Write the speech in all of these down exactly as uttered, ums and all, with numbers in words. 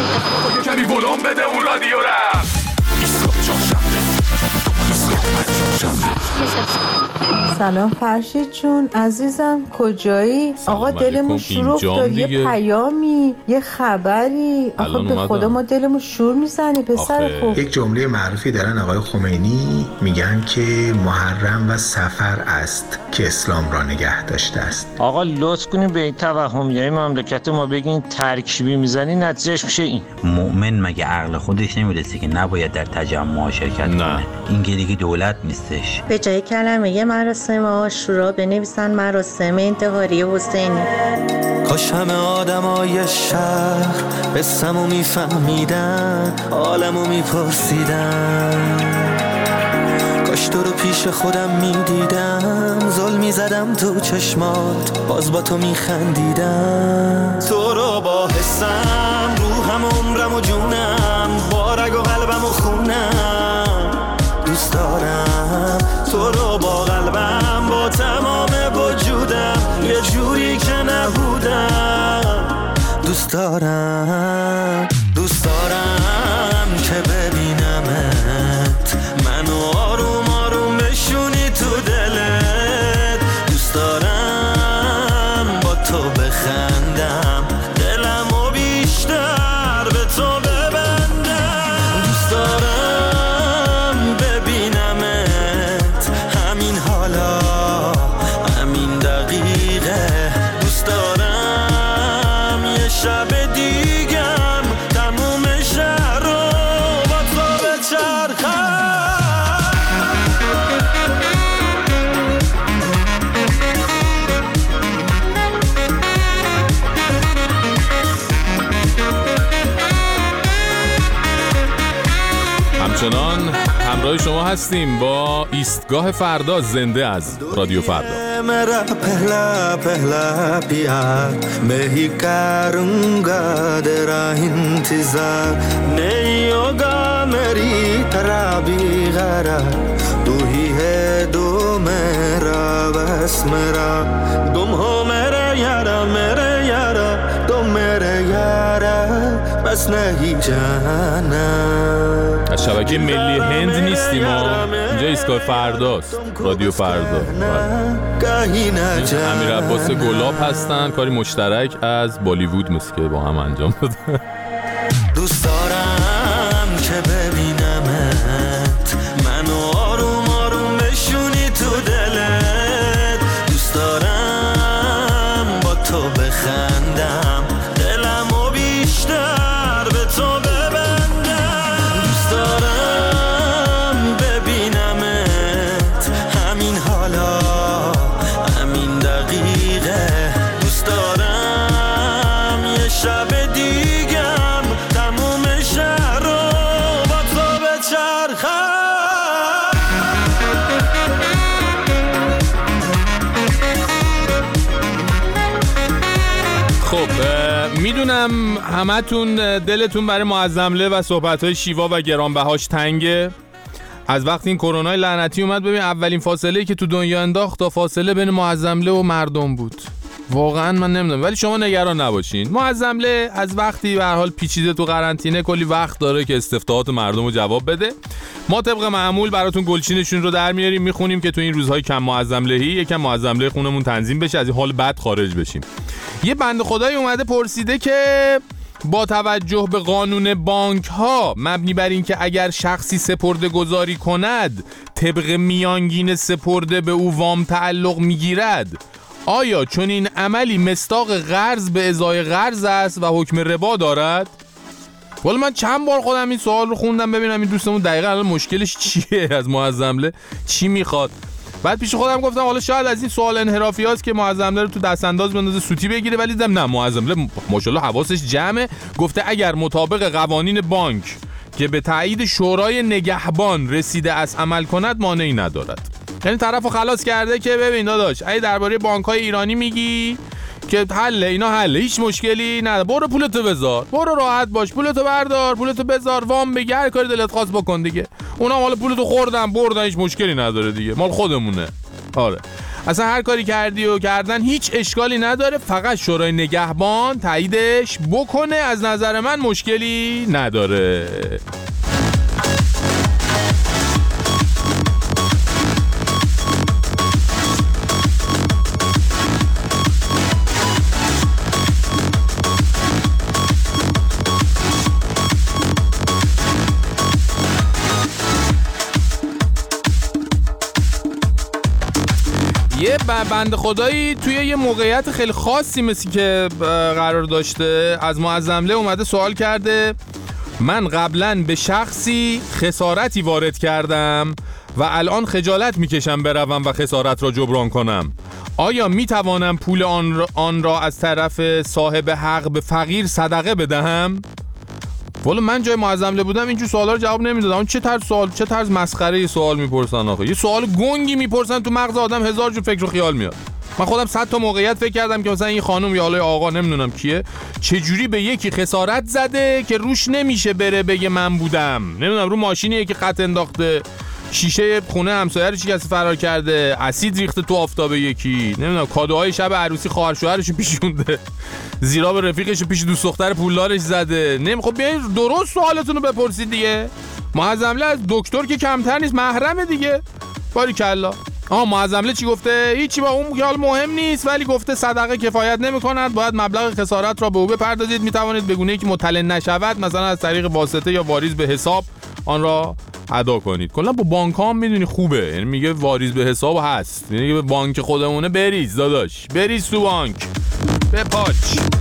کمی ولوم بده اون رادیو رم. سلام فرشید جون عزیزم، کجایی؟ آقا دلمون شور افتاد، یه پیامی، یه خبری. آخه به خدا ما دلمون شور میزنه پسر خوب. یک جمله معروفی دارن آقای خمینی، میگن که محرم و سفر است که اسلام را نگه داشته است. آقا لطف کنین به این توهمیای مملکت ما بگین ترکیبی میزنی نتیجهش میشه این. مؤمن مگه عقل خودش نمیرسه که نباید در تجمع شرکت کنه؟ این که دیگه دولت نیستش. به جای کلمه مراسم عاشورا بنویسن مراسم انتحاری حسینی. کاش همه آدمای شهر قصه‌مو میفهمیدن، حالمو میپرسیدن. کاش تو رو پیش خودم میدیدم، زل میزدم تو چشمات، باز با تو میخندیدم. تو رو با حسم، روحم، عمرم و جونم، با رگ و قلبم و خونم دوست دارم. تو رو با قلبم، با تمام وجودم، یه جوری که نبودم دوست دارم. دوست دارم که ببینمت، منو آروم آروم بشونی تو دلت. دوست دارم با تو بخندم، دلمو بیشتر به تو ببندم. دوست دارم ببینمت همین حالا، همین دقیقه. دوست دارم یه شب دیگم تموم شهر رو با تو بچرخم. همچنان همراه شما هستیم با ایستگاه فردا، زنده از رادیو فردا. मेरा पहला पहला प्यार मैं ही करूँगा तेरा इंतजार, नहीं होगा मेरी तरह भी गरार, तू ही है दो मेरा बस मेरा, तुम हो मेरे यारा मेरे यारा, तुम मेरे यारा बस नहीं जाना. از شبکه ملی هند نیستیم ما، اینجا ایستگاه فرداست، رادیو فردا. امیر عباس گلاب هستن، کاری مشترک از بالیوود مثل که با هم انجام دادن. دوست دارم که ببینمت، منو آروم آروم بشونی تو دلت. دوست دارم با تو بخندم، دلمو بیشتر به تو ببندم. دوست دارم ببینمت همین حالا، همین دقیقه. دوست دارم یه شب دیگم تموم شهر رو با تو بچرخم. خب میدونم همتون دلتون برای معظمله و صحبت‌های شیوا و گرانبهاش تنگه. از وقتی این کرونا لعنتی اومد، ببین اولین فاصله‌ای که تو دنیا انداخت تا فاصله بین معظمله و مردم بود. واقعا من نمیدونم، ولی شما نگران نباشین. معظمله از وقتی به هر حال پیچیده تو قرنطینه، کلی وقت داره که استفتاحات مردم رو جواب بده. ما طبق معمول براتون گلچینشون رو در میاریم، میخونیم که تو این روزهای کم معظملهی یکم معظمله خونمون تنظیم بشه، از این حال بد خارج بشیم. یه بنده خدایی اومده پرسیده که با توجه به قانون بانک ها مبنی بر این که اگر شخصی سپرده گذاری کند طبق میانگین سپرده به او وام تعلق میگیرد، آیا چون این عملی مصداق قرض به ازای قرض است و حکم ربا دارد؟ والا من چند بار خودم این سوال رو خوندم ببینم این دوستمون دقیقاً الان مشکلش چیه، از معظمله چی میخواد. بعد پیش خودم گفتم حالا شاید از این سوال انحرافی هست که معظمله رو تو دست انداز بندازه سوتی بگیره، ولی دیدم نه، معظمله ماشاءالله حواسش جمعه. گفته اگر مطابق قوانین بانک که به تایید شورای نگهبان رسیده است عمل کند مانعی ندارد. یعنی طرفو خلاص کرده که ببین داداش اگه درباره بانک‌های ایرانی میگی که حله، اینا حله، هیچ مشکلی نداره، برو پولتو بذار، برو راحت باش، پولتو بردار، پولتو بذار، وام بگیر، هر کاری دلت خواست بکن دیگه. اونا حالا پولتو خوردن بردن، هیچ مشکلی نداره دیگه، مال خودمونه. آره اصلا هر کاری کردی و کردن هیچ اشکالی نداره، فقط شورای نگهبان تاییدش بکنه، از نظر من مشکلی نداره. یه بنده خدایی توی یه موقعیت خیلی خاصی مثل که قرار داشته از معظمله اومده سوال کرده من قبلا به شخصی خسارتی وارد کردم و الان خجالت میکشم بروم و خسارت را جبران کنم. آیا میتوانم پول آن را, آن را از طرف صاحب حق به فقیر صدقه بدهم؟ والا من جای معظمله بودم اینجور سوالا رو جواب نمیدادم. اون چه طرز سوال، چه طرز مسخره سوال میپرسن آخه. یه سوال گنگی میپرسن تو مغز آدم هزار جو فکر و خیال میاد. من خودم صد تا موقعیت فکر کردم که مثلا این خانم یا حالا آقا نمیدونم کیه چه جوری به یکی خسارت زده که روش نمیشه بره بگه من بودم. نمیدونم رو ماشینیه که خط انداخته، شیشه خونه همسایه‌اش کسی فرار کرده، اسید ریخته تو آفتاب یکی، نمیدونم کادوهای شب عروسی خواهر شوهرشو پیشونده، زیرا به رفیقش پیش دوست دختر پولدارش زده. نمی خب بیاین درست سوالتون رو بپرسید دیگه. معظمله از دکتر که کمتر نیست، محرمه دیگه. باریکلا. آها معظمله چی گفته؟ هیچی، با اون که حال مهم نیست، ولی گفته صدقه کفایت نمی‌کند، باید مبلغ خسارت را به او بپردازید. میتوانید به گونه‌ای که مطلع نشود مثلا از طریق واسطه یا واریز به حساب آن را ادا کنید. کلا با بانک ها میدونی خوبه، یعنی میگه واریز به حساب هست، یعنی به بانک خودمونه بریز داداش، بریز تو بانک بپاچ.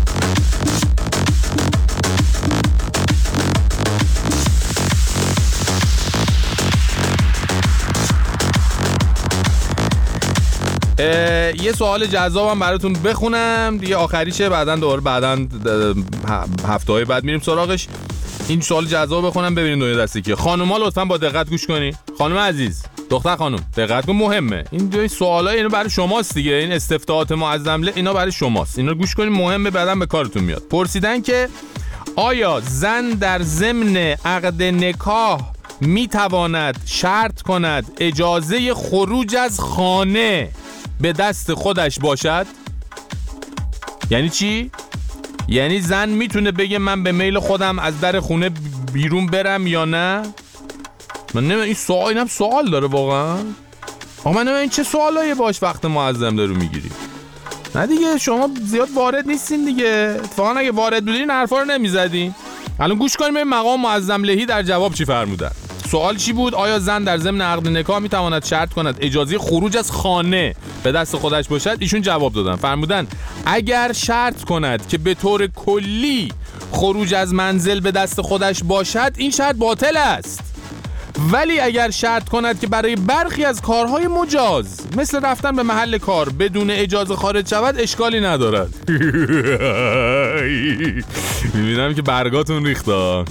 یه سوال جذابم براتون بخونم دیگه، آخریشه، بعدن دوباره بعدن هفته های بعد میریم سراغش. این سوال جذاب بخونم ببینید دنیا دستی که. خانوما لطفاً با دقت گوش کنی. خانم عزیز، دختر خانم، دقت کن، مهمه. این دو سوالا اینو برای شماست دیگه، این استفتاحات معظمله اینا برای شماست. اینا گوش کنید، مهمه، بعداً به کارتون میاد. پرسیدن که آیا زن در ضمن عقد نکاح میتواند شرط کند اجازه خروج از خانه به دست خودش باشد؟ یعنی چی؟ یعنی زن میتونه بگه من به میل خودم از در خونه بیرون برم یا نه؟ من نمیدونم این سوال، اینم سوال داره واقعا. آقا من نمیدونم این چه سوالایی باش وقت معظمله رو میگیری. نه دیگه شما زیاد وارد نیستین دیگه. اتفاقا اگه وارد بودین این حرفا رو نمیزدین. الان گوش کنیم این مقام معظملهی در جواب چی فرمودن. سوال چی بود؟ آیا زن در ضمن عقد نکاح میتواند شرط کند اجازه خروج از خانه به دست خودش باشد؟ ایشون جواب دادن، فرمودن اگر شرط کند که به طور کلی خروج از منزل به دست خودش باشد این شرط باطل است، ولی اگر شرط کند که برای برخی از کارهای مجاز مثل رفتن به محل کار بدون اجازه خارج شود اشکالی ندارد. میبینم که برگاتون ریخته.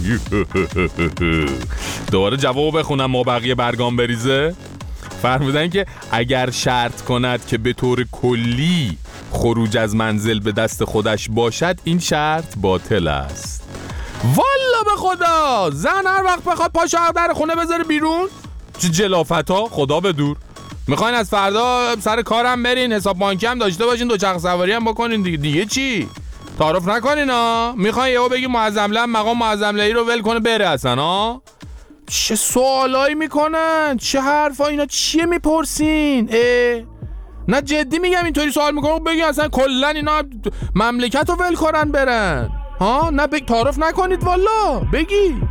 دوباره جواب بخونم ما بقیه برگام بریزه. فرمودن که اگر شرط کند که به طور کلی خروج از منزل به دست خودش باشد این شرط باطل است. والا به خدا زن هر وقت بخواد پاشو در خونه بذاره بیرون چه جلافت ها، خدا به دور. میخواین از فردا سر کارم برین، حساب بانکی هم داشته باشین، دو چرخ سواری هم بکنین دیگه. دیگه چی؟ تعارف نکنین ها. میخواین یهو بگی معظمله مقام معظملهی رو ول کنه بره اصلا ها. چه سوالایی میکنن، چه حرفا، اینا چیه میپرسین؟ اه نه جدی میگم اینطوری سوال میکنن بگین اصلا کلا اینا مملکت رو ول کنن برن ها. نه بگ تعارف نکنید والا بگید.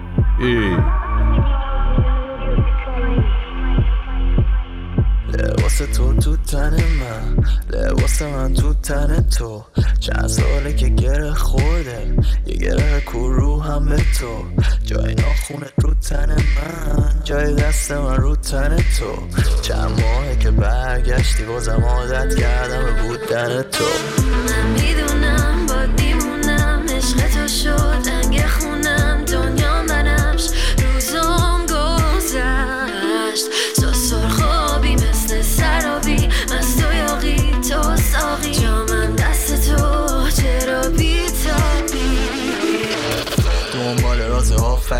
لباس تو تو تن من، لباس من تو تن تو، چند ساله که گره خورده یه گره کرو هم به تو، جای ناخونت رو تن من، جای دست من رو تن تو، چند ماهه که برگشتی بازم عادت کردم به بودن تو. من میدونم با دیمونم عشق تو شد انگ خونم، دنیا منمش روزم گذشت تو سرخابی مثل سرابی، مست و یاقی تو ساقی، جامم دست تو چرا بی تابی، دنبال راز آفرینش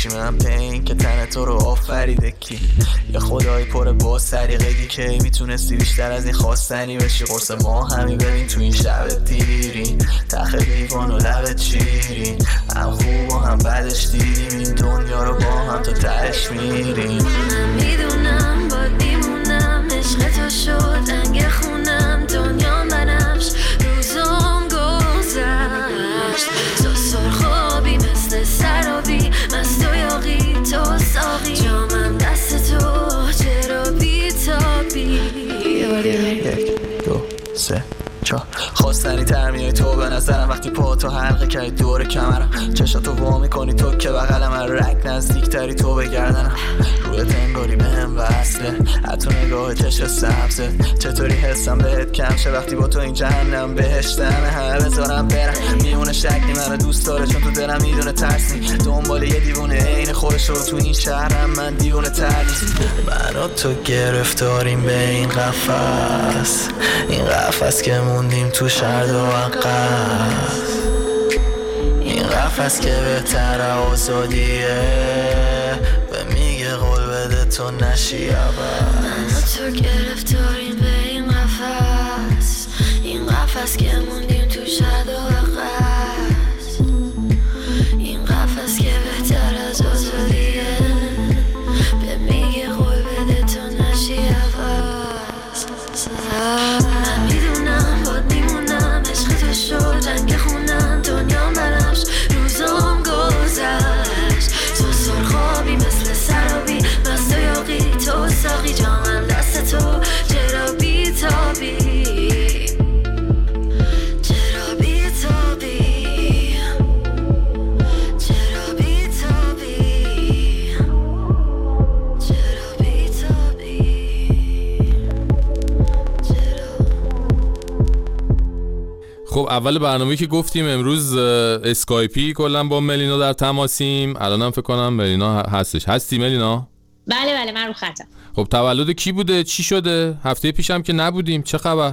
چی من پین که تن تو رو آفریده کی یه خدایی پر با سریقگی که میتونستی بیشتر از این خواستنی بشی قرص ما همی ببین تو این شب دیرین تخ لیوان و لبت چیرین هم خوب و هم بدش دیدیم این دنیا رو با هم تا تهش میریم میدونم باید میمونم عشق تو شد انگ خونم دنیا بنفش روزم گذشت تو سرخابی مثل سرابی مست و یاقی تو ساقی جامم دست تو چرا بی تابی یک دو سه چا خواستنی ترمیای تو به نظرم وقتی پا تو حلقه کردی دور کمرم چشاتو وا میکنی تو که بغل من رک نزدیک تری تو بگردنم روی تنگاری به هم وصله حتی نگاه چشم سبزه چطوری حسم بهت کم شه وقتی با تو این جهنم بهشتمه همه بذارم برم میونه شکلی منو دوست داره چون تو دلم میدونه ترسی دنبال یه دیوونه عین خودش رو تو این شهرم من دیوونه تری من و تو گرفتاریم به این قفس این قفس که موندیم تو شرد و عقص این قفس که بهتر آزادیه به میگه قول بده تو نشی عباس من و تو گرفتاریم به این قفس این قفس که موندیم تو شرد و عقص این قفس که بهتر از آزادیه به میگه قول بده تو نشی عباس من میدونم باید میمونم عشق تو شد جنگ خونم دنیا برش روزم گذشت تو سرخابی مثل سرابی مست و یاقی تو ساقی جامم دست تو چرا بی تابی چرا بی تابی چرا بی تابی چرا بی تابی خب اول برنامه‌ای که گفتیم امروز اسکایپی کلا با ملینا در تماسیم. الانم فکر کنم ملینا هستش. هستی ملینا؟ بله بله من رو خطم. خب تولد کی بوده؟ چی شده؟ هفته پیشم که نبودیم. چه خبر؟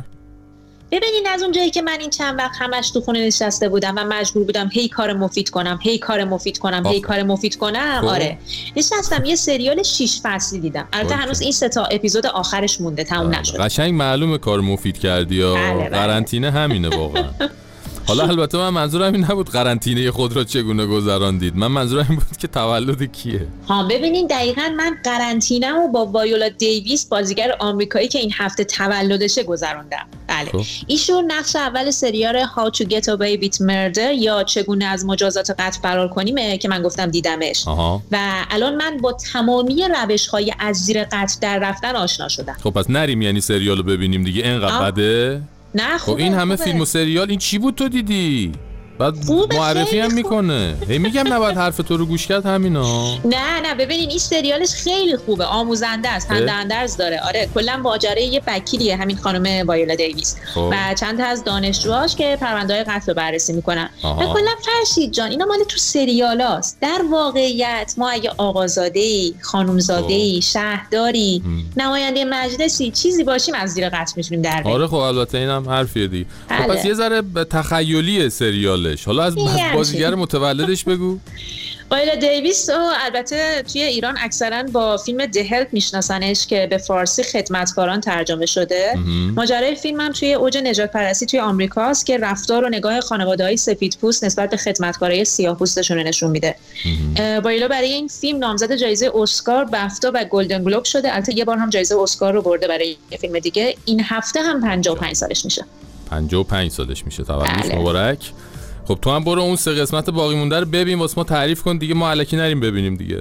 ببینین از اون جایی که من این چند وقت همش تو خونه نشسته بودم و مجبور بودم هی کار مفید کنم هی کار مفید کنم هی کار مفید کنم خب. آره نشستم یه سریال شش فصلی دیدم. البته هنوز این سه تا اپیزود آخرش مونده تموم نشد. قشنگ معلومه کار مفید کردی یا قرنطینه همینه واقعا. حالا البته من منظورم این نبود قرنطینه خود را چگونه گذراندید، من منظورم این بود که تولد کیه. ها ببینین دقیقاً من قرنطینه‌مو با وایولا دیویس بازیگر آمریکایی که این هفته تولدشه گذروندم. بله خب. ایشون نقش اول سریال How to Get Away with Murder یا چگونه از مجازات قتل فرار کنیم که من گفتم دیدمش آها. و الان من با تمامی روش‌های از زیر قتل در رفتن آشنا شدم. خب پس نریم یعنی سریالو ببینیم دیگه اینقدر بده؟ نه خب این همه خوبه. فیلم و سریال این چی بود تو دیدی؟ بعد معرفی هم میکنه. هی میگم نباید حرف تو رو گوش کرد همینا. نه نه ببینین این سریالش خیلی خوبه، آموزنده است، خنده اندرز داره. آره کلا ماجرای یه وکیلیه همین خانم وایولا دیویس خوب. و چند تا از دانشجوهاش که پرونده‌های قتل رو بررسی میکنن. و کلا فرشید جان اینا مال تو سریالاست. در واقعیت ما اگه آقازاده‌ای، خانومزاده‌ای، شهرداری، نماینده مجلسی چیزی باشیم از زیر قتل میتونیم در بیاریم. آره خب البته اینم حرفیه دیگه. خب پس یه ذره تخیلی سریال حالا از بازیگر متولدش بگو. وایولا دیویس و البته توی ایران اکثرا با فیلم The Help میشناسنش که به فارسی خدمتکاران ترجمه شده. ماجرای فیلم هم توی اوج نجات پرستی توی آمریکاست که رفتار و نگاه خانواده‌های سفیدپوست نسبت به خدمتکارای سیاه‌پوستشون نشون میده. وایولا برای این فیلم نامزد جایزه اسکار، بفتا و گلدن گلوب شده. البته یه بار هم جایزه اسکار رو برده برای یه فیلم دیگه. این هفته هم پنجاه و پنج سالش میشه. پنجاه و پنج سالش میشه. تولدش مبارک. خب تو هم برو اون سه قسمت باقی مونده رو ببین واسه ما تعریف کن دیگه، ما الکی نریم ببینیم دیگه.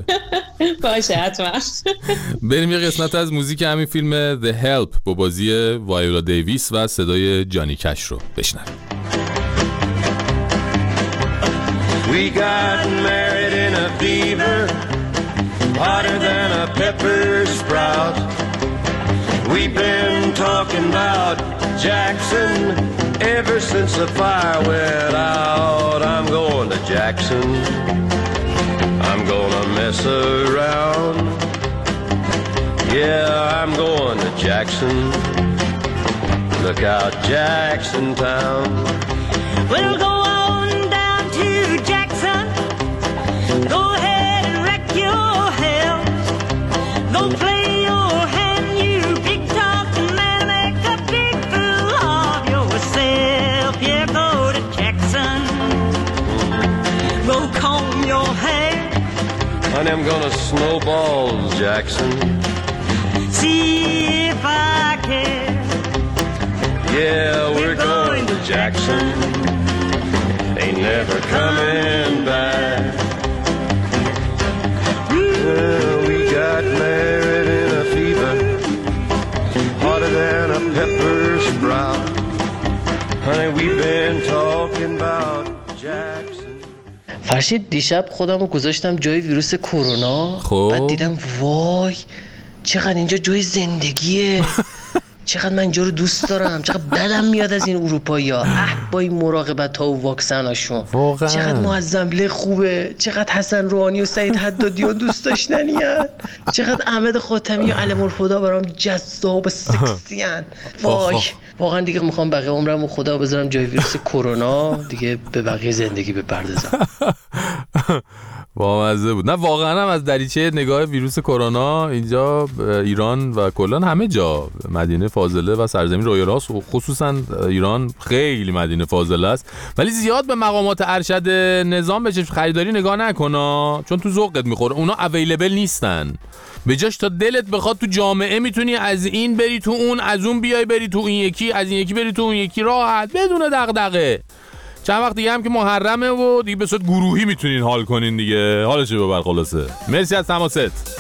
باشه حتما. بریم یه قسمت از موزیک همین فیلم The Help با بازی وایولا دیویس و صدای جانی کش رو بشنویم. We got married in a fever hotter than a pepper sprout. We've been talking about Jackson ever since the fire went out. I'm going to Jackson. I'm gonna mess around. Yeah, I'm going to Jackson. Look out, Jackson Town. We'll go on down to Jackson. Go ahead and wreck Honey, I'm gonna snowball Jackson. See if I can. Yeah, we're going to Jackson. Ain't never coming back. Well, we got married in a fever, hotter than a pepper sprout. Honey, we've been talking about Jackson. فرشید دیشب خودم رو گذاشتم جای ویروس کرونا. خب بعد دیدم وای چقدر اینجا جای زندگیه، چقدر من اینجا رو دوست دارم، چقدر بدم میاد از این اروپایی‌ها. اه با این مراقبت ها و واکسناشون، چقدر معظمله خوبه، چقدر حسن روحانی و سعید حدادیان دوست داشتنی هن، چقدر احمد خاتمی و علم الهدی برام جذاب و سکسی هن. وای واقعا دیگه میخوام بقیه عمرم و خدا بذارم جای ویروس کرونا، دیگه به بقیه زندگی بپردازم. بامزه بود. نه واقعا هم از دریچه نگاه ویروس کرونا اینجا ایران و کلان همه جا مدینه فاضله و سرزمین رویالاست، خصوصا ایران خیلی مدینه فاضله است، ولی زیاد به مقامات ارشد نظام به چشم خریداری نگاه نکنا، چون تو ذوقت میخوره. اونا اویلیبل نیستن، به جاش تا دلت بخواد تو جامعه میتونی از این بری تو اون، از اون بیای بری تو این یکی، از این یکی بری تو اون یکی، راحت بدون دغدغه. چند وقت دیگه هم که محرمه و دیگه به صورت گروهی میتونین حال کنین دیگه. حالش ببر خلاصه. مرسی از تماست.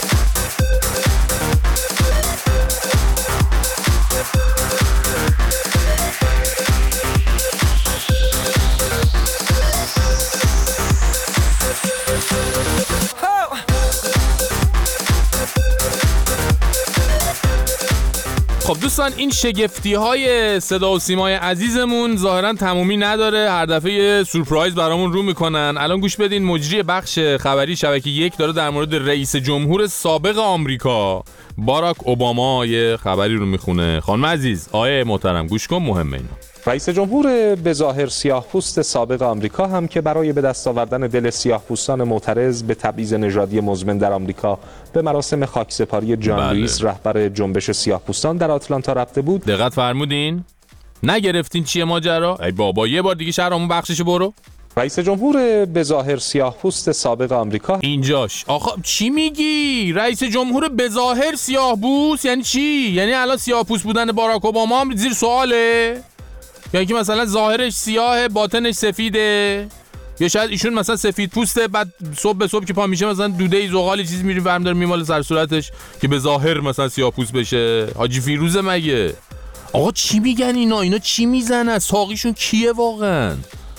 خب دوستان، این شگفتی های صدا و سیمای عزیزمون ظاهرا تمومی نداره، هر دفعه یه سورپرایز برامون رو میکنن. الان گوش بدین، مجری بخش خبری شبکه یک داره در مورد رئیس جمهور سابق آمریکا باراک اوباما یه خبری رو میخونه. خانم عزیز، آیه محترم گوش کن، مهمه اینا. رئیس جمهور بظاهر سیاه‌پوست سابق آمریکا هم که برای به دست آوردن دل سیاه‌پوستان معترض به تبعیض نژادی مزمن در آمریکا به مراسم خاکسپاری جان بله. لوئیس رهبر جنبش سیاه‌پوستان در آتلانتا رفته بود. دقت فرمودین؟ نگرفتین چیه ماجرا؟ ای بابا یه بار دیگه شهرامون بخشش برو. رئیس جمهور بظاهر سیاه‌پوست سابق آمریکا اینجاش. آخه چی میگی؟ رئیس جمهور بظاهر سیاه‌پوست یعنی چی؟ یعنی الان سیاه‌پوست بودن باراک اوباما هم زیر سواله؟ یعنی که مثلا ظاهرش سیاهه باطنش سفیده، یا شاید ایشون مثلا سفید پوسته بعد صبح به صبح که پا میشه مثلا دوده زغالی چیزی میری برم داره میماله سر صورتش که به ظاهر مثلا سیاه پوست بشه. حاجی فیروزه مگه؟ آقا چی میگن اینا؟ اینا چی میزنن؟ ساقیشون کیه واقعا؟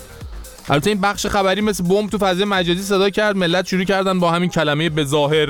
البته این بخش خبری مثل بمب تو فضای مجازی صدا کرد، ملت شروع کردن با همین کلمه به ظاهر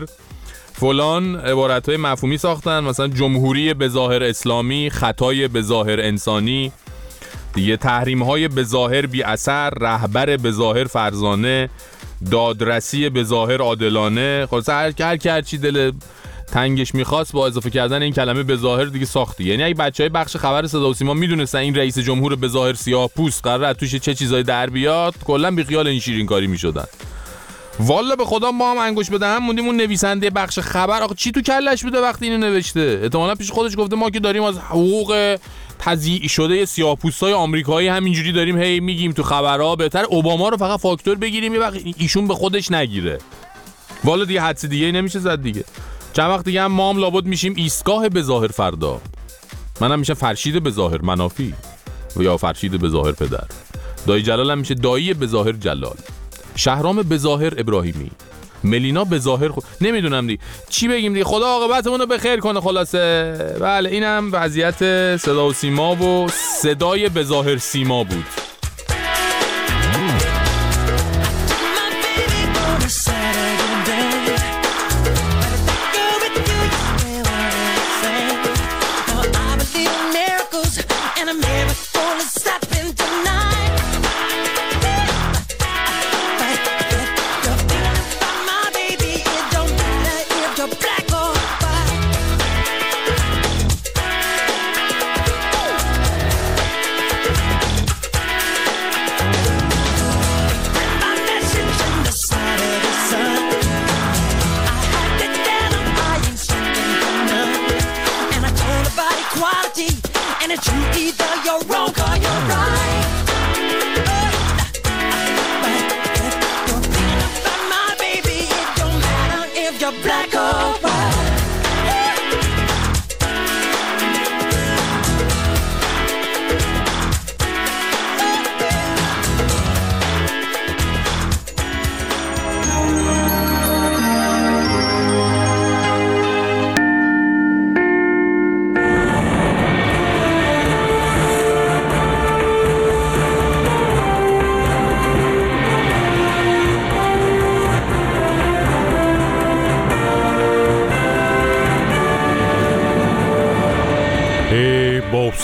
فلان عبارت‌های مفهومی ساختن، مثلا جمهوری به ظاهر اسلامی، خطای به ظاهر انسانی دیگه، تحریم‌های به ظاهر بی اثر، رهبر به ظاهر فرزانه، دادرسی به ظاهر عادلانه. خلاص هر هر کی هر چی دل تنگش می‌خواست با اضافه کردن این کلمه به ظاهر دیگه ساختی. یعنی اگه بچهای بخش خبر صدا و سیما میدونستن این رئیس جمهور به ظاهر سیاه‌پوست قراره توش چه چیزای در بیاد، کلا بی خیال این شیرین کاری می‌شدن. والا به خدا ما هم انگوش بده هم موندیم اون نویسنده بخش خبر آخه چی تو کلش بوده وقتی اینو نوشته. احتمالاً پیش خودش گفته ما که داریم از حقوق تضییع شده سیاه‌پوستای آمریکایی همینجوری داریم هی میگیم تو خبرها، بهتر اوباما رو فقط فاکتور بگیریم یه وقت ایشون به خودش نگیره. والا دیگه حدس دیگه نمیشه زد دیگه. چند وقت دیگه هم ما هم لابد میشیم ایستگاه به ظاهر فردا. منم میشه فرشید به ظاهر منافی و یا فرشید به ظاهر پدر. دایی جلال هم میشه دایی به ظاهر جلال. شهرام به ظاهر ابراهیمی، ملینا به ظاهر خود... نمیدونم دیگه چی بگیم دیگه. خدا عاقبتمون رو بخیر کنه. خلاصه بله اینم وضعیت صدا و سیما و صدای به ظاهر سیما بود.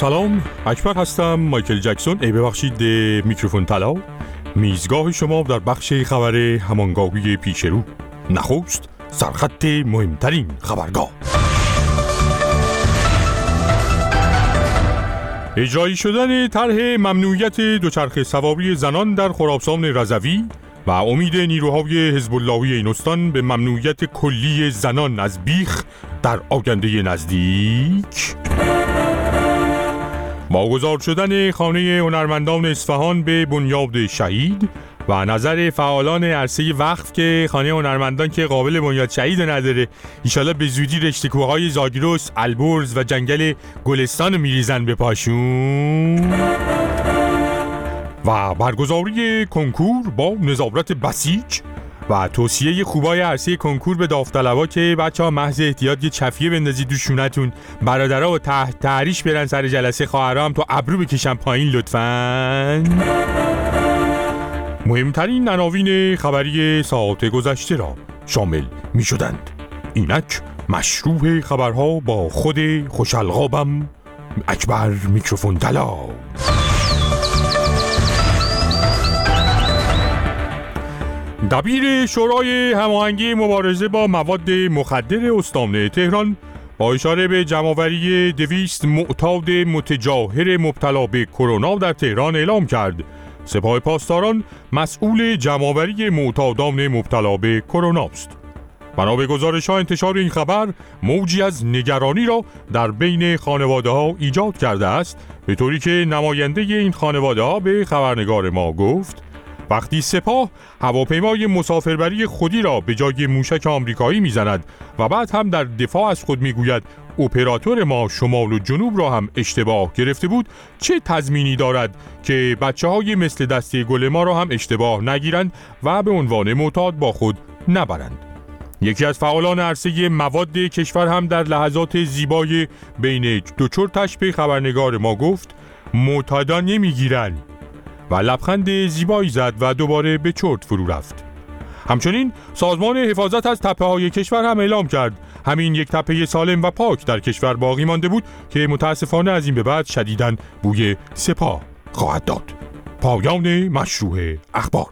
سلام، اکبر هستم. مایکل جکسون، ای ببخشید میکروفون طلا، میزگاه شما در بخش خبر همانگاهی پیش رو. نخست سرخط مهمترین خبرگاه. اجرایی شدن طرح ممنوعیت دوچرخه سواری زنان در خراسان رضوی و امید نیروهای حزب اللهی این استان به ممنوعیت کلی زنان از بیخ در آینده نزدیک. واگذار شدن خانه هنرمندان اصفهان به بنیاد شهید و نظر فعالان عرصه وقف که خانه هنرمندان که قابل بنیاد شهید نداره ایشالا به زودی رشته‌کوه‌های زاگرس، البرز و جنگل گلستان میریزن به پاشون. و برگزاری کنکور با نظارت بسیج و توصیه خوبای عرصه کنکور به داوطلبا که بچه‌ها محض احتیاط یه چفیه بندازید تو شونتون، برادرها و تحت تحریش برن سر جلسه، خواهرها هم تو ابرو بکشن پایین لطفاً. مهمترین عناوین خبری ساعات گذشته را شامل می شدند. اینک مشروع خبرها با خود خوش‌القابم اکبر میکروفون طلا. دبیر شورای هماهنگی مبارزه با مواد مخدر استان تهران با اشاره به جمع‌آوری دویست معتاد متجاهر مبتلا به کرونا در تهران اعلام کرد سپاه پاسداران مسئول جمع‌آوری معتادان مبتلا به کرونا است. بنا به گزارش‌ها انتشار این خبر موجی از نگرانی را در بین خانواده‌ها ایجاد کرده است، به طوری که نماینده این خانواده‌ها به خبرنگار ما گفت وقتی سپاه هواپیمای مسافربری خودی را به جای موشک آمریکایی میزند و بعد هم در دفاع از خود میگوید اپراتور ما شمال و جنوب را هم اشتباه گرفته بود، چه تضمینی دارد که بچه‌های مثل دسته گل ما را هم اشتباه نگیرند و به عنوان معتاد با خود نبرند. یکی از فعالان عرصه مواد کشور هم در لحظات زیبای بین دو چرتش به خبرنگار ما گفت معتادان نمیگیرن و لبخند زیبایی زد و دوباره به چرت فرو رفت. همچنین سازمان حفاظت از تپه‌های کشور هم اعلام کرد همین یک تپه سالم و پاک در کشور باقی مانده بود که متاسفانه از این به بعد شدیداً بوی سپاه خواهد داد. پایان مشروع اخبار.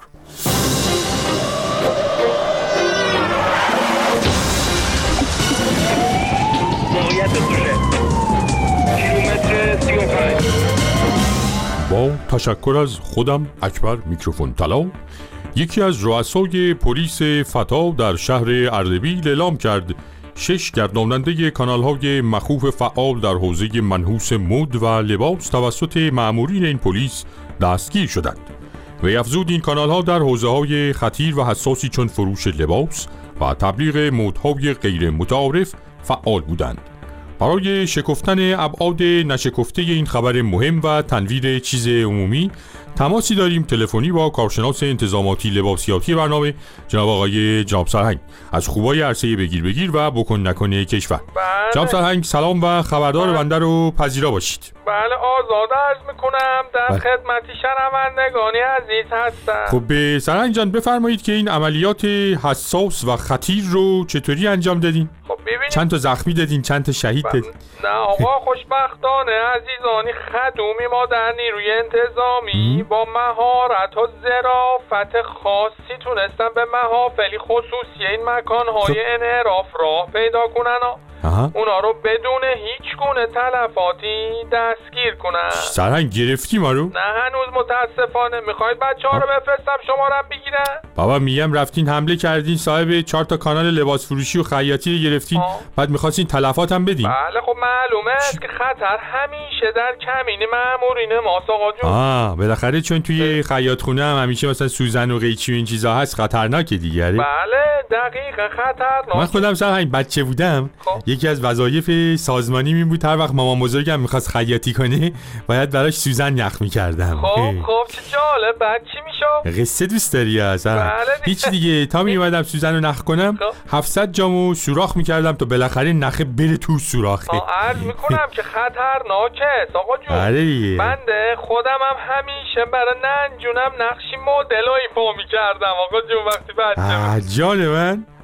با تشکر از خودم اکبر میکروفون طلا، یکی از رؤسای پلیس فتا در شهر اردبیل اعلام کرد شش گرداننده کانال‌های مخوف فعال در حوزه منحوس مد و لباس توسط مأمورین این پلیس دستگیر شدند. وی افزود این کانال‌ها در حوزه‌های خطیر و حساسی چون فروش لباس و تبلیغ مدهای غیر متعارف فعال بودند. برای شکفتن ابعاد نشکفته این خبر مهم و تنویر چیز عمومی تماسی داریم تلفنی با کارشناس انتظاماتی لباسیاتی برنامه جناب آقای جناب سرهنگ از خوبای عرصه بگیر بگیر و بکن نکن کشور. بله. جناب سرهنگ سلام و خبردار بله. بنده رو پذیرا باشید. بله آزاده عرض میکنم در بله. خدمتی شنوندگان عزیز هستم. خب به سرهنگ جان بفرمایید که این عملیات حساس و خطیر رو چطوری انجام دادین؟ خب ببینید چند تا زخمی دادین، چند تا شهید دادین؟ نه آقا خوشبختانه عزیزانی خدومی ما در نیروی انتظامی با مهارت و ظرافت خاصی تونستن به محافلی خصوصی این مکانهای انحراف راه پیدا کنن و آها. اونا رو بدون هیچ گونه تلفاتی دستگیر کنن. سرهنگ گرفتی ما رو؟ نه هنوز متاسفانه. میخواید بچه ها رو بفرستم شما رو بگیرن؟ بابا میگم رفتین حمله کردین صاحب چهار تا کانال لباس فروشی و خیاطی رو گرفتین آه. بعد میخواستین تلفات هم بدین؟ بله خب معلومه است که خطر همیشه در کمین مامورین ماست آقا جون. آه بالاخره چون توی خیاط خونه هم همیشه مثلا سوزن و قیچی و این چیزا هست خطرناکه دیگه. بله دقیقاً خطرناک. من خودم سرهنگ بچه بودم خب. یکی از وظایف سازمانی می بود هر وقت مامان بزرگم می‌خواست خیاطی کنه باید براش سوزن یخ می‌کردم. خب خب چه جالب. بعد چی میشد؟ قصه دوست داری اصلا؟ بله هیچ دیگه تا می اومدم سوزن رو نخ کنم خب. هفتصد جامو سوراخ می‌کردم تا بالاخره نخه بره تو سوراخه. عرض می‌کنم که خطرناکه آقا جون. آره دیگه. بنده خودم هم همیشه برای ننجونم نقشی مدل ایفا می‌کردم آقا جون وقتی بچه. جان من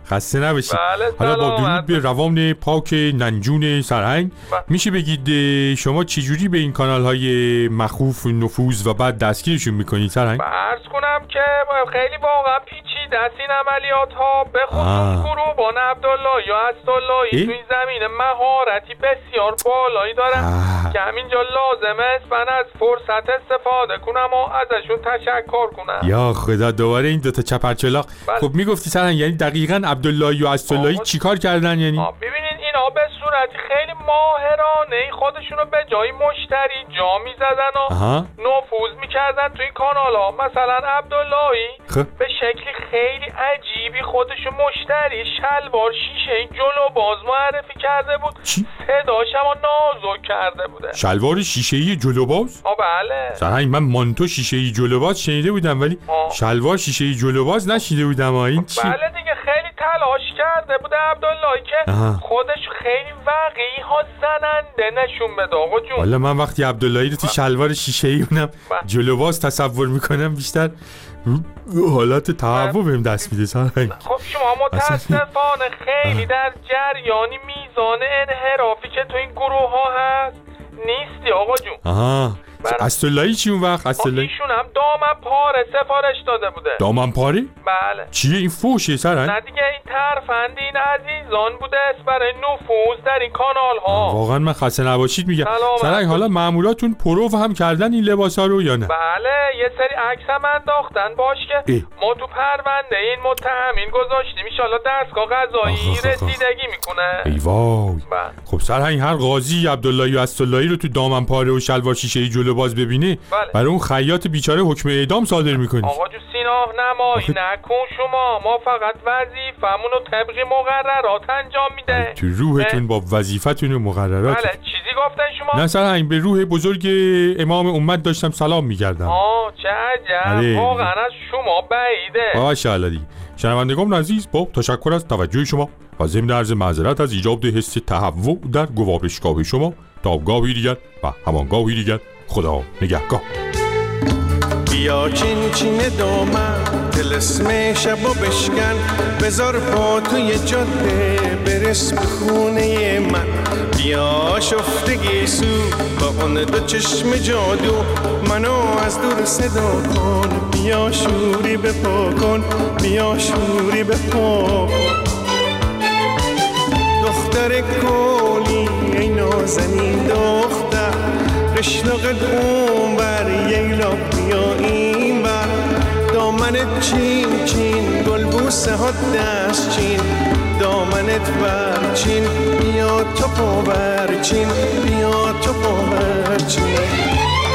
خسته نباشید. بله حالا با درود به روان پاک ننجون سرهنگ میشه بگید شما چجوری به این کانال های مخوف نفوذ و بعد دستگیرشون میکنید سرهنگ؟ عرض کنم که خیلی واقعا پیچیده است این عملیات ها، به خصوص گروهبان عبدالله یا اسداللهی تو این زمینه مهارتی بسیار بالایی دارن آه. که همینجا لازمه است من از فرصت استفاده کنم و ازشون تشکر کنم. یا خدا دوباره این دوتا چپرچلاق. خب میگفتی سرهنگ یعنی دقیقاً عبداللهی و اسداللهی چیکار کردن یعنی؟ ببینین اینا به صورت خیلی ماهرانه خودشونو به جای مشتری جا میزدن و آها. نفوذ میکردن تو این کانال ها. مثلا عبداللهی خب. به شکلی خیلی عجیبی خودشو مشتری شلوار شیشه جلو باز معرفی کرده بود. چی؟ صداش هم نازک کرده بوده. شلوار شیشه‌ای جلو باز؟ آه بله. سرهنگ من مانتو شیشه‌ای جلو باز شنیده بودم ولی آه. شلوار شیشه‌ای جلو باز نشنیده بودم. این چی؟ بله دیگه خیلی تلاش کرده بوده عبداللهی که آها. خودش خیلی واقعی ها زننده نشون بده آقا جون. والا من وقتی عبداللهی رو تو شلوار شیشه‌ای اونم جلو باز تصور میکنم بیشتر حالت تهوع بهم دست میده سرهنگ. خب شما متاسفانه خیلی در جریانی میزان انحرافی که تو این گروه ها هست نیستی آقا جون. آها اسداللهی چی اون وقت؟ اسداللهی ایشون هم دامن پاره سفارش داده بوده. دامن پاره؟ بله. چیه این فوشه سرهنگ؟ نه دیگه این ترفند این عزیزان بوده است برای نفوذ در این کانال ها. واقعا من خسته نباشید میگم سرهنگ. حالا ماموراتون پروف هم کردن این لباسا رو یا نه؟ بله یه سری عکس هم انداختن باش که اه. ما تو پرونده این متهمین گذاشتیم ان شاءالله دستگاه قضایی رسیدگی میکنه. ای وای. خب سرهنگ هر قاضی عبداللهی و اسداللهی رو تو دامن پاره و شلوار شیشه‌ای جلو باز ببینه بله. برای اون خیاط بیچاره حکم اعدام صادر میکنی. آقا جو سیناه نمایی نکن شما، ما فقط وظیفمون رو طبق مقررات انجام میده. تو روحتون با وظیفتون و مقررات. بله چیزی گفتن شما؟ نه سرهنگ به روح بزرگ امام امت داشتم سلام میکردم. آه چه عجب. واقعا از شما بعیده. ماشاءالله دیگه. شنوندگان عزیز با تشکر از توجه شما و ضمن عرض معذرت از ایجاد حس تهوع در گوارشگاه شما تا گاهی دیگر و همان گاهی دیگر خدا نگهدار. بیا چین چین دامن طلسم شبو بشکن بذار پا توی جاده برس به خونه من. بیا شفتگی سو با اون دو چشم جادو منو از دور صدا کن. بیا شوری بپا کن بیا شوری بپا کن. دختر کولی ای نازنین دختر قشناقت اون بر ییلا بیا این بر دامنت چین چین گل بوسه ها دست چین دامنت بر چین بیا تو پا بر چین بیا تو پا بر چین.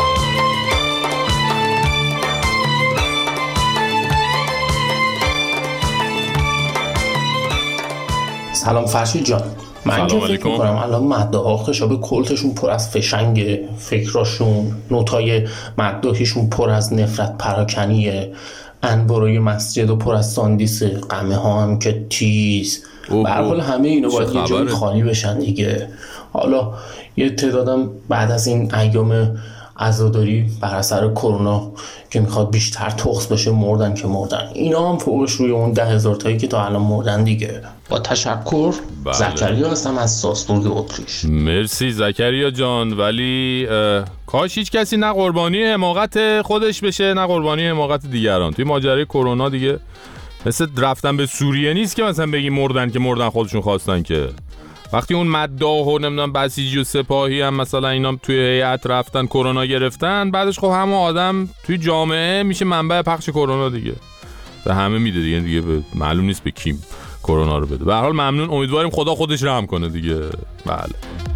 سلام فرشید جان. من که فکر میکنم الان مداح خشاب کلتشون پر از فشنگ، فکراشون نوتای مداحیشون پر از نفرت پراکنیه، انباروی مسجد و پر از ساندیسه، قمه ها هم که تیز. به هر حال همه اینا باید یه جایی خالی بشن دیگه. حالا یه تعدادم بعد از این ایام عزاداری بر اثر کرونا که میخواد بیشتر تخص بشه مردن که مردن. اینا هم فوقش روی اون ده هزار تایی که تا الان مردن دیگه. با تشکر. بله. زکریا هستم از ساسبورگ اتریش. مرسی زکریا جان. ولی کاش هیچ کسی نه قربانی حماقت خودش بشه نه قربانی حماقت دیگران. توی ماجرای کرونا دیگه مثل رفتن به سوریه نیست که مثلا بگی مردن که مردن خودشون خواستن که. وقتی اون مداح و نمیدونم بسیجی و سپاهی هم مثلا اینا توی هیئت رفتن کرونا گرفتن، بعدش خب همه آدم توی جامعه میشه منبع پخش کرونا دیگه. به همه میده دیگه دیگه به معلوم نیست به کیم کرونا رو بده. به هر حال ممنون، امیدواریم خدا خودش رحم کنه دیگه. بله.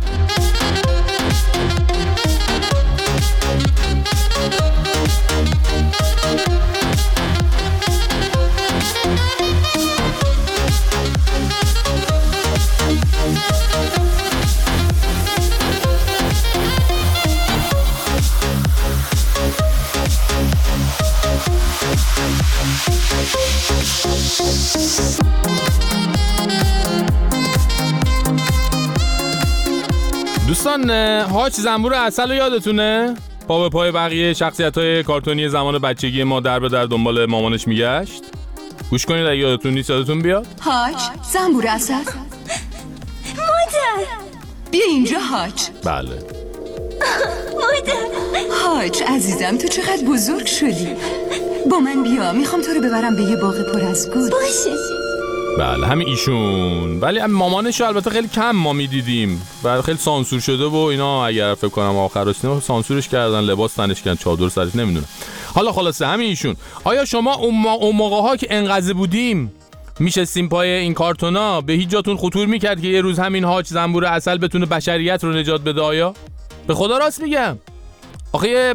دوستان هاچ زنبور عسل رو یادتونه؟ پا به پای بقیه شخصیت‌های کارتونی زمان بچگی ما در به در دنبال مامانش میگشت. گوش کنید اگه یادتون نیست یادتون بیاد. حاج زنبور عسل. مادر بیا اینجا حاج. بله مادر. حاج عزیزم تو چقدر بزرگ شدی. با من بیا، میخوام تو رو ببرم به یه باغ پر از گل. باشه. بله همین ایشون. ولی مامانشو البته خیلی کم ما میدیدیم و خیلی سانسور شده و اینا. اگر فکر کنم آخر سینما سانسورش کردن، لباس تنش کردن، چادر سرش، نمیدونم. حالا خلاصه همین ایشون. آیا شما اون, ما اون موقع ها که انقضا بودیم میشستیم پای این کارتونا، به هیچ جاتون خطور میکرد که یه روز همین حاج زنبور عسل بتونه بشریت رو نجات بده؟ آیا به خدا راست میگم؟ آخه یه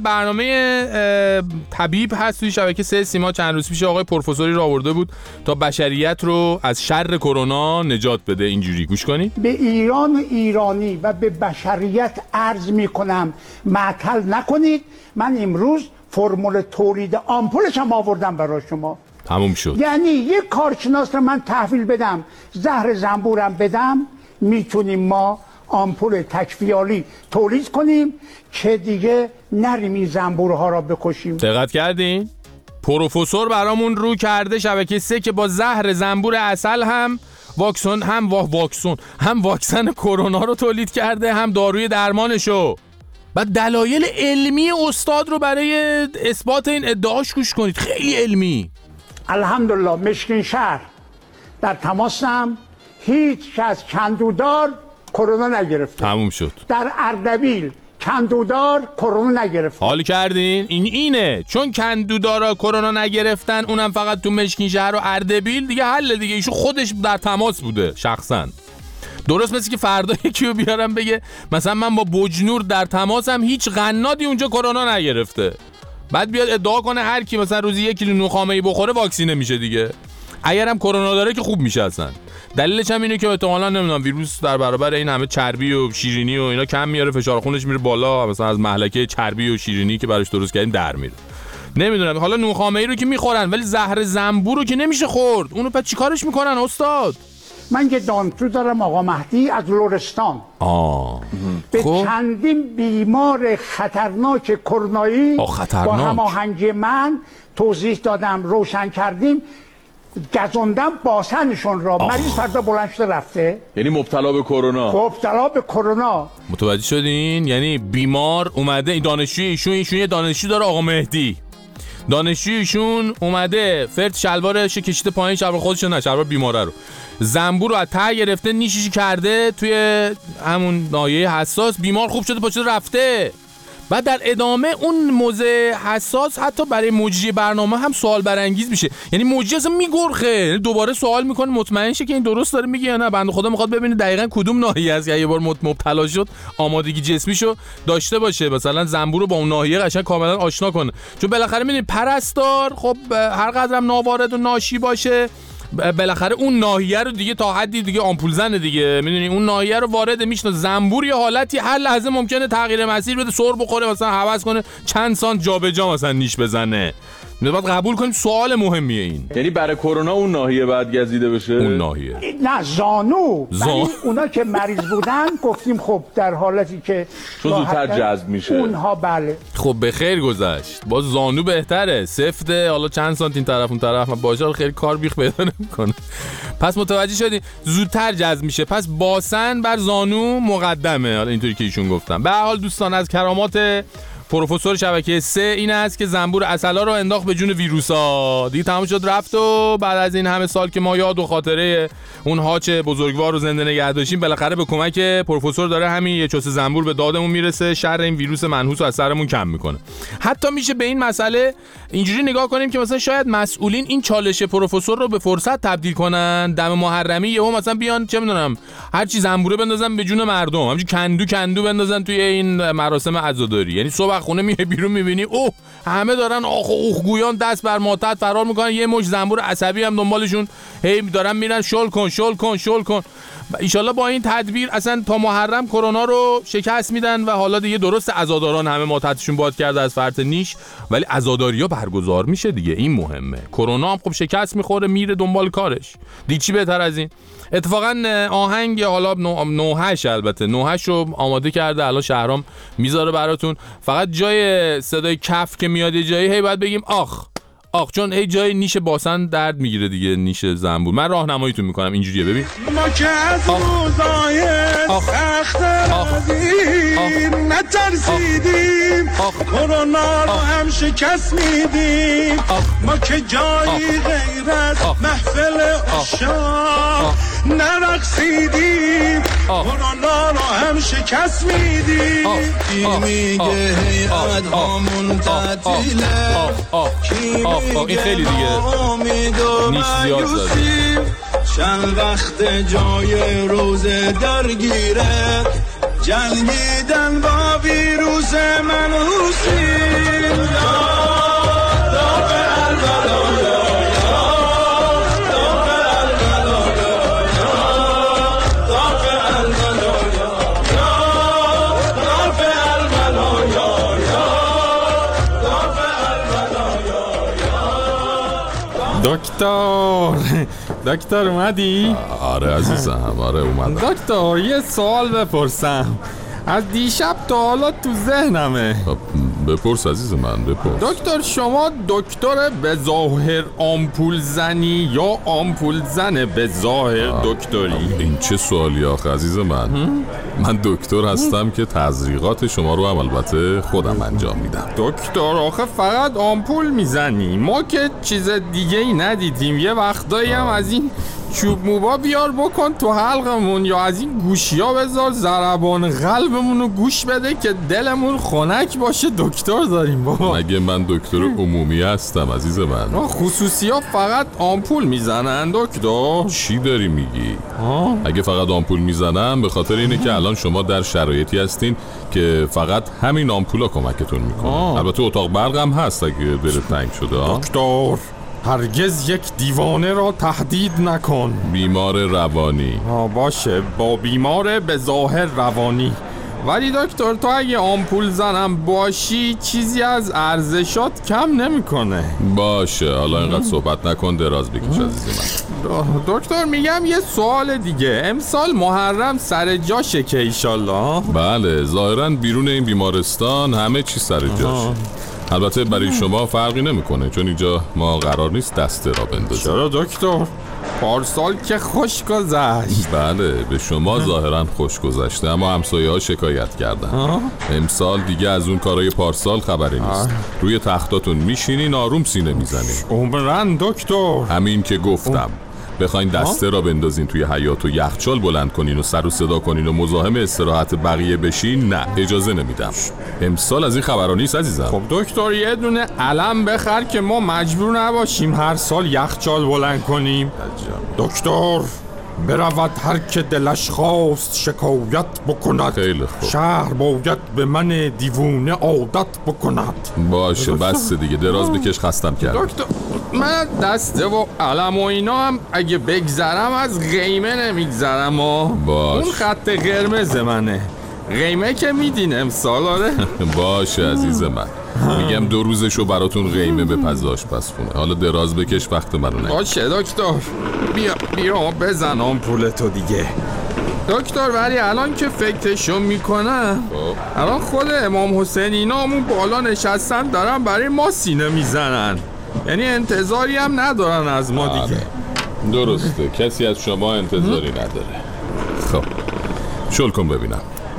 برنامه طبیب هست توی شبکه سه سیما، چند روز پیش آقای پروفسوری رو آورده بود تا بشریت رو از شر کرونا نجات بده. اینجوری گوش کنید. به ایران و ایرانی و به بشریت عرض میکنم معطل نکنید. من امروز فرمول تولید آمپولش هم آوردم برای شما. تموم شد. یعنی یک کارشناس رو من تحویل بدم، زهر زنبورم بدم، میتونیم ما آمپول تکفیالی تولید کنیم که دیگه نریم این زنبورها را بکشیم. دقت کردین؟ پروفسور برامون رو کرده شبکه سه که با زهر زنبور عسل هم واکسن هم وا واکسن هم واکسن کرونا رو تولید کرده، هم داروی درمانشو. بعد دلایل علمی استاد رو برای اثبات این ادعاش گوش کنید. خیلی علمی. الحمدلله مشکین شهر در تماسم، هیچ از کندودار کرونا نگرفت. تموم شد. در اردبیل کندودار کرونا نگرفت. حال کردین؟ این اینه، چون کندودارا کرونا نگرفتن، اونم فقط تو مشکین شهر و اردبیل، دیگه حل دیگه. ایشون خودش در تماس بوده شخصا. درست مثل که فردا یکی رو بیارم بگه مثلا من با بجنور در تماسم، هیچ قنادی اونجا کرونا نگرفته، بعد بیاد ادعا کنه هر کی مثلا روزی یک کیلو نوخامه‌ای بخوره واکسینه میشه دیگه. اگرم کرونا داره که خوب میشه اصلا. دلیلش هم اینه که احتمالاً نمیدونم ویروس در برابر این همه چربی و شیرینی و اینا کم میاره، فشار خونش میره بالا، مثلا از مهلکه چربی و شیرینی که براش درست کردیم در میره. نمیدونم. حالا نوخامه‌ای رو که میخورن، ولی زهر زنبور رو که نمیشه خورد. اونو پس چیکارش میکنن استاد؟ من یه دانشجو دارم آقا مهدی از لرستان. آه. به خب. چندین بیمار خطرناک کرونایی با هماهنگی من توضیح دادم، روشن کردیم، گزوندم باسنشون را. آه. مریض فردا بلند شده رفته. یعنی مبتلا به کرونا. مبتلا به کرونا. متوجه شدین؟ یعنی بیمار اومده. این دانشجوی ایشون ایشون یه دانشجو داره آقا مهدی. دانشجوی ایشون اومده فرد شلوارش کشیده پایین، شلوار خودش نه، شلوار بیماره رو، زنبور رو از ته گرفته، نیشیشی کرده توی همون ناحیه حساس، بیمار خوب شده پاشده رفته. بعد در ادامه اون موضع حساس حتی برای مجری برنامه هم سوال برانگیز میشه. یعنی مجری اصلا میگرخه، دوباره سوال میکنه مطمئن شه که این درست داره میگه یا نه. بنده خدا میخواد ببینه دقیقاً کدوم ناحیه است که یه بار مبتلا شد آمادگی جسمیشو داشته باشه، مثلا زنبور رو با اون ناحیه قشنگ کاملا آشنا کنه. چون بالاخره میدونید پرستار خب هر قدرم ناوارد و ناشی باشه، بالاخره اون ناحیه رو دیگه تا حدی دیگه آمپول زنه دیگه، میدونی اون ناحیه رو وارد میشنه. زنبور یه حالتی هر لحظه ممکنه تغییر مسیر بده، سر بخوره، مثلا هوس کنه چند سانت جابجا مثلا نیش بزنه. باید قبول کنیم سوال مهمیه این. یعنی برای کرونا اون ناحیه بعد گزیده بشه؟ اون ناحیه نه، زانو. زان... اونا که مریض بودن گفتیم خب در حالتی که چون زودتر جذب میشه اونها. بله خب به خیر گذشت. با زانو بهتره، سفته، حالا چند سانت این طرف اون طرف باشه خیلی کار بیخ پیدا نمیکنه. پس متوجه شدین زودتر جذب میشه، پس باسن بر زانو مقدمه. حالا اینطوری که ایشون گفتم. به هر حال دوستان، از کرامات پروفسور شبکه سه این است که زنبور عسلا رو انداخت به جون ویروسا. دیگه تمام شد رفت و بعد از این همه سال که ما یاد و خاطره اون هاچ بزرگوار رو زنده نگه داشتیم، بالاخره به کمک پروفسور داره همین یه چوسه زنبور به دادمون میرسه، شر این ویروس منحوس رو از سرمون کم میکنه. حتی میشه به این مسئله اینجوری نگاه کنیم که مثلا شاید مسئولین این چالش پروفسور رو به فرصت تبدیل کنن. دم محرمی یهو مثلا بیان چه میدونم هر چی زنبوره بندازن به جون مردم، همینجوری کندو کندو بندازن توی این مراسم عزاداری. یعنی صبح خونه میای بیرون میبینی اوه همه دارن آخ اوخ گویان دست بر ماتت فرار میکنن، یه مش زنبور عصبی هم دنبالشون هی دارن میرن شل کن شل کن شل کن. ایشالله با این تدبیر اصلا تا محرم کرونا رو شکست میدن و حالا دیگه درست عزاداران همه ماتتشون باد کرده از فرط نیش، ولی عزاداری‌ها برگزار میشه دیگه. این مهمه. کرونا هم خب شکست میخوره میره دنبال کارش. دیگه چی بهتر از این؟ اتفاقا آهنگ حالا نوهش البته نوهش رو آماده کرده، الان شهرام میذاره براتون. فقط جای صدای کف که میاد جایی هی باید بگیم آخ آخ چون ای جای نیش باسن درد میگیره دیگه، نیش زنبور. من راهنماییتون میکنم اینجوریه، ببین. ما که از روزای سخت رازیم نترسیدیم، کرونا رو هم شکست میدیم. ما که جایی غیر از محفل عشاق نرقصیدیم، کرونا رو هم شکست میدیم. کی میگه هیئت هامون تعطیله، کی این خیلی دیگه نیش زیاد زده. چند وقت جای روزه درگیره، جنگیدن با ویروس منحوسیم. دکتر دکتر اومدی؟ آره عزیزم، آره اومدم. دکتر یه سوال بپرسم، از دیشب تا حالا تو ذهنمه. بپرس عزیز من، بپرس. دکتر شما دکتر به ظاهر آمپول زنی یا آمپول زن به ظاهر دکتری؟ این چه سوالی آخه عزیز من؟ من دکتر هستم که تزریقات شما رو هم البته خودم انجام میدم. دکتر آخه فقط آمپول میزنی، ما که چیز دیگه ای ندیدیم. یه وقتایی هم از این چوب موبا بیار بکن تو حلقمون، یا از این گوشی ها بذار ضربان قلبمون رو گوش بده که دلمون خنک باشه. دکتر داریم بابا. مگه من دکتر عمومی هستم عزیز من؟ خصوصی ها فقط آمپول میزنن دکتر؟ چی داری میگی؟ آه؟ اگه فقط آمپول میزنن به خاطر اینه که الان شما در شرایطی هستین که فقط همین آمپولا کمکتون میکنه. البته اتاق برق هم هست اگه دلت تنگ شده. دکتر هرگز یک دیوانه را تهدید نکن. بیمار روانی. آه باشه، با بیمار به ظاهر روانی. ولی دکتر تو اگه آمپول زنم باشی چیزی از ارزشات کم نمیکنه. باشه حالا اینقدر صحبت نکن، دراز بکش عزیز من. دکتر میگم یه سوال دیگه، امسال محرم سر جاشه که ایشالله؟ بله ظاهرا بیرون این بیمارستان همه چی سر جاشه. البته برای شما فرقی نمیکنه چون اینجا ما قرار نیست دسته را بندازیم. چرا دکتر؟ پارسال که خوش گذشت. بله به شما ظاهرا خوش گذشته اما همسایه ها شکایت کردن. امسال دیگه از اون کارای پارسال خبری نیست. روی تختاتون میشینین آروم سینه میزنین. عمرن دکتر. همین که گفتم بخواین دسته را بندازین توی حیاط و یخچال بلند کنین و سر و صدا کنین و مزاحم استراحت بقیه بشین، نه اجازه نمیدم. امسال از این خبرا نیست عزیزم. خب دکتر یه دونه علم بخر که ما مجبور نباشیم هر سال یخچال بلند کنیم. دکتر برود هر که دلش خواست شکایت بکند. خیلی خوب. شهر باید به من دیوونه عادت بکند. باشه بس دیگه، دراز بکش، خستم کردم. دکتر من دسته و علم و اینا هم اگه بگذرم از قیمه نمیگذرم. باش. اون خط قرمز منه. قیمه که میدین امسال. آره باشه عزیز من، میگم دو روزشو براتون قیمه به پزاش پس خونه. حالا دراز بکش، وقت منو نگیر. باشه دکتر بیا بیا بزن آمپولتو دیگه. دکتر ولی الان که فکرشو میکنم الان خود امام حسین اینا همون بالا نشستن دارن برای ما سینه میزنن، یعنی انتظاری هم ندارن از ما دیگه. درسته کسی از شما انتظاری نداره. خب شل کن ببینم.